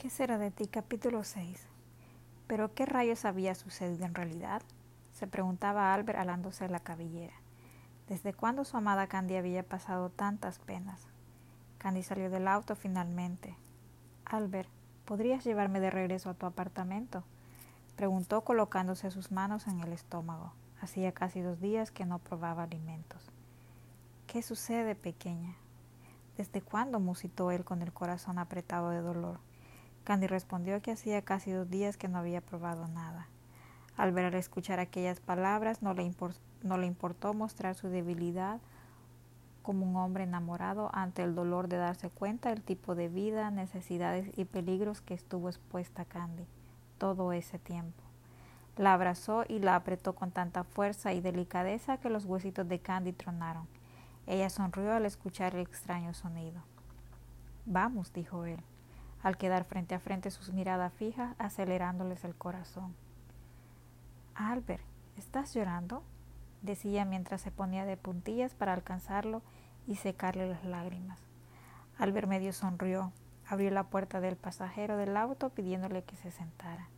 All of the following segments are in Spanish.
¿Qué será de ti? Capítulo 6. ¿Pero qué rayos había sucedido en realidad? Se preguntaba Albert alándose la cabellera. ¿Desde cuándo su amada Candy había pasado tantas penas? Candy salió del auto finalmente. Albert, ¿podrías llevarme de regreso a tu apartamento? Preguntó colocándose sus manos en el estómago. Hacía casi 2 días que no probaba alimentos. ¿Qué sucede, pequeña? ¿Desde cuándo? Musitó él con el corazón apretado de dolor. Candy respondió que hacía casi 2 días que no había probado nada. Albert, al escuchar aquellas palabras, no le importó mostrar su debilidad como un hombre enamorado ante el dolor de darse cuenta del tipo de vida, necesidades y peligros que estuvo expuesta Candy todo ese tiempo. La abrazó y la apretó con tanta fuerza y delicadeza que los huesitos de Candy tronaron. Ella sonrió al escuchar el extraño sonido. «Vamos», dijo él, al quedar frente a frente sus miradas fijas, acelerándoles el corazón. «Albert, ¿estás llorando?», decía mientras se ponía de puntillas para alcanzarlo y secarle las lágrimas. Albert medio sonrió, abrió la puerta del pasajero del auto pidiéndole que se sentara.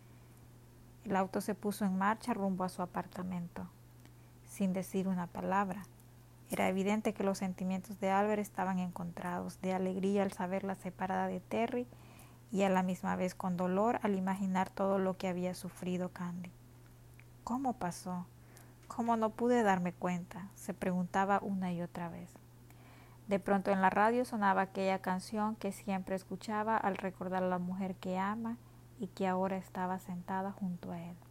El auto se puso en marcha rumbo a su apartamento, sin decir una palabra. Era evidente que los sentimientos de Albert estaban encontrados, de alegría al saberla separada de Terry y a la misma vez con dolor al imaginar todo lo que había sufrido Candy. ¿Cómo pasó? ¿Cómo no pude darme cuenta?, se preguntaba una y otra vez. De pronto en la radio sonaba aquella canción que siempre escuchaba al recordar a la mujer que ama y que ahora estaba sentada junto a él.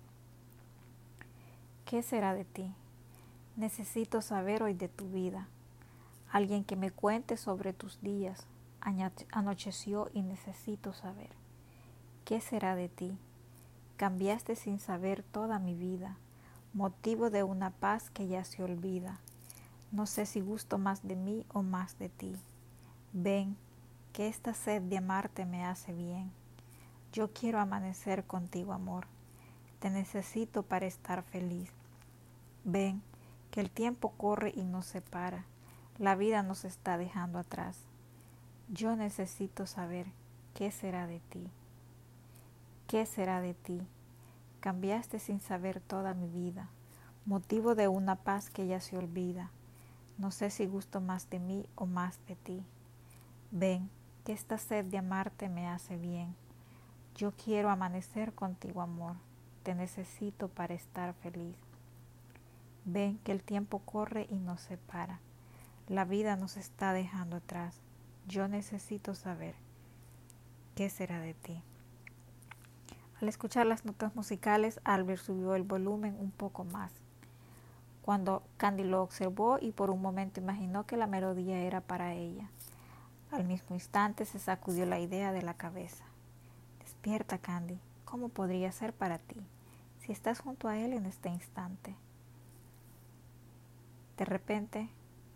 ¿Qué será de ti? Necesito saber hoy de tu vida. Alguien que me cuente sobre tus días. Anocheció y necesito saber. ¿Qué será de ti? Cambiaste sin saber toda mi vida, motivo de una paz que ya se olvida. No sé si gusto más de mí o más de ti. Ven, que esta sed de amarte me hace bien. Yo quiero amanecer contigo, amor. Te necesito para estar feliz. Ven, que el tiempo corre y nos separa. La vida nos está dejando atrás. Yo necesito saber qué será de ti. ¿Qué será de ti? Cambiaste sin saber toda mi vida, motivo de una paz que ya se olvida. No sé si gusto más de mí o más de ti. Ven, que esta sed de amarte me hace bien. Yo quiero amanecer contigo, amor. Te necesito para estar feliz. Ven, que el tiempo corre y nos separa. La vida nos está dejando atrás. Yo necesito saber qué será de ti. Al escuchar las notas musicales, Albert subió el volumen un poco más. Cuando Candy lo observó y por un momento imaginó que la melodía era para ella. Al mismo instante se sacudió la idea de la cabeza. Despierta, Candy. ¿Cómo podría ser para ti si estás junto a él en este instante? De repente,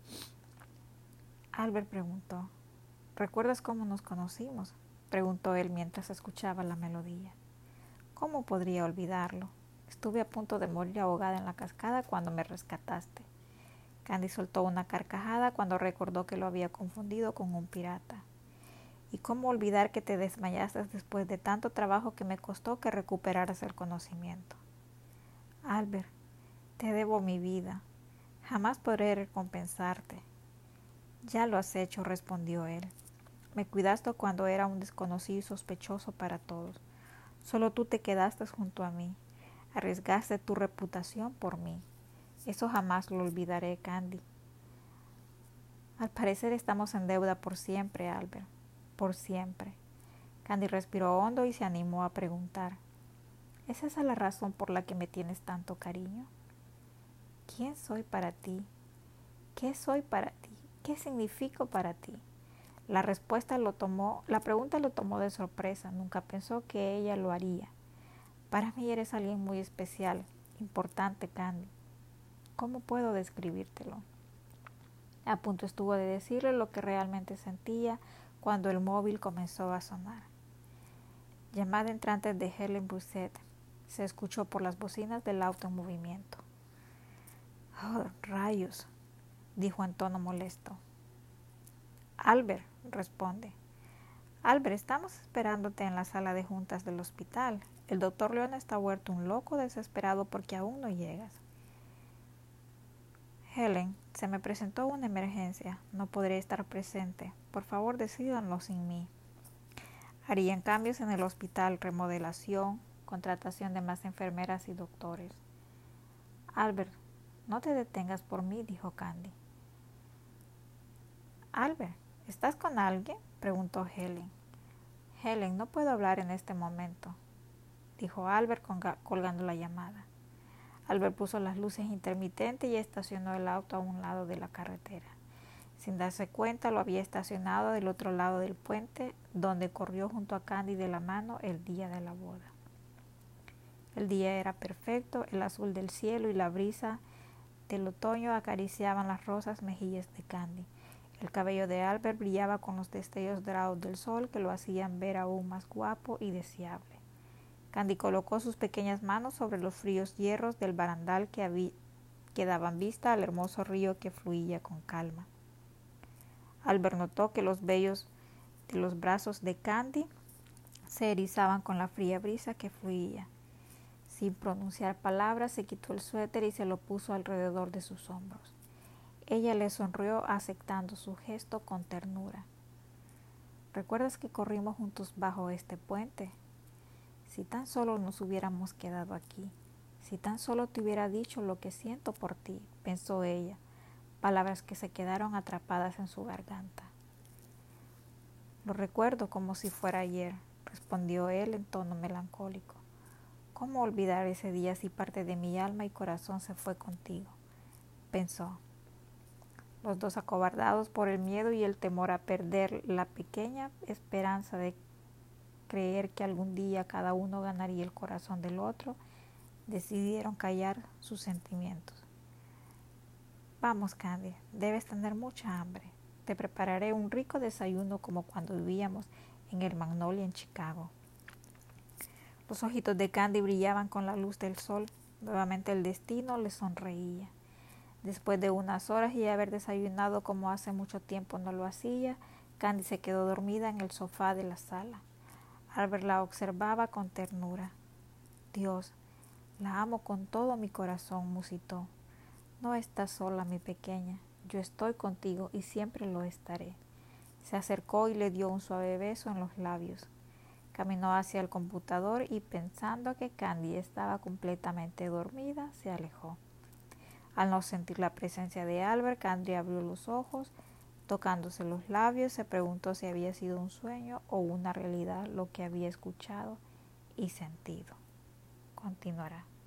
Albert preguntó. ¿Recuerdas cómo nos conocimos?, preguntó él mientras escuchaba la melodía. ¿Cómo podría olvidarlo? Estuve a punto de morir ahogada en la cascada cuando me rescataste. Candy soltó una carcajada cuando recordó que lo había confundido con un pirata. ¿Y cómo olvidar que te desmayaste después de tanto trabajo que me costó que recuperaras el conocimiento? Albert, te debo mi vida. Jamás podré recompensarte. Ya lo has hecho, respondió él. Me cuidaste cuando era un desconocido y sospechoso para todos. Solo tú te quedaste junto a mí. Arriesgaste tu reputación por mí. Eso jamás lo olvidaré, Candy. Al parecer estamos en deuda por siempre, Albert. Por siempre. Candy respiró hondo y se animó a preguntar. ¿Es esa la razón por la que me tienes tanto cariño? ¿Quién soy para ti? ¿Qué soy para ti? ¿Qué significo para ti? La pregunta lo tomó de sorpresa. Nunca pensó que ella lo haría. Para mí eres alguien muy especial, importante, Candy. ¿Cómo puedo describírtelo? A punto estuvo de decirle lo que realmente sentía cuando el móvil comenzó a sonar. Llamada entrante de Helen Brusset. Se escuchó por las bocinas del auto en movimiento. «Oh, rayos», dijo en tono molesto. «Albert», responde. Albert, estamos esperándote en la sala de juntas del hospital. El doctor León está vuelto un loco desesperado porque aún no llegas. Helen, se me presentó una emergencia. No podré estar presente. Por favor, decídanlo sin mí. Harían cambios en el hospital, remodelación, contratación de más enfermeras y doctores. Albert, no te detengas por mí, dijo Candy. Albert, ¿estás con alguien?, preguntó Helen. Helen, no puedo hablar en este momento, dijo Albert colgando la llamada. Albert puso las luces intermitentes y estacionó el auto a un lado de la carretera. Sin darse cuenta, lo había estacionado del otro lado del puente, donde corrió junto a Candy de la mano el día de la boda. El día era perfecto, el azul del cielo y la brisa del otoño acariciaban las rosas mejillas de Candy. El cabello de Albert brillaba con los destellos dorados del sol que lo hacían ver aún más guapo y deseable. Candy colocó sus pequeñas manos sobre los fríos hierros del barandal que daban vista al hermoso río que fluía con calma. Albert notó que los vellos de los brazos de Candy se erizaban con la fría brisa que fluía. Sin pronunciar palabras, se quitó el suéter y se lo puso alrededor de sus hombros. Ella le sonrió aceptando su gesto con ternura. ¿Recuerdas que corrimos juntos bajo este puente? Si tan solo nos hubiéramos quedado aquí, si tan solo te hubiera dicho lo que siento por ti, pensó ella, palabras que se quedaron atrapadas en su garganta. Lo recuerdo como si fuera ayer, respondió él en tono melancólico. ¿Cómo olvidar ese día si parte de mi alma y corazón se fue contigo?, pensó. Los dos, acobardados por el miedo y el temor a perder la pequeña esperanza de creer que algún día cada uno ganaría el corazón del otro, decidieron callar sus sentimientos. Vamos, Candy, debes tener mucha hambre. Te prepararé un rico desayuno como cuando vivíamos en el Magnolia en Chicago. Los ojitos de Candy brillaban con la luz del sol. Nuevamente el destino le sonreía. Después de unas horas y haber desayunado como hace mucho tiempo no lo hacía, Candy se quedó dormida en el sofá de la sala. Albert la observaba con ternura. Dios, la amo con todo mi corazón, musitó. No estás sola, mi pequeña. Yo estoy contigo y siempre lo estaré. Se acercó y le dio un suave beso en los labios. Caminó hacia el computador y, pensando que Candy estaba completamente dormida, se alejó. Al no sentir la presencia de Albert, Candy abrió los ojos, tocándose los labios, se preguntó si había sido un sueño o una realidad lo que había escuchado y sentido. Continuará.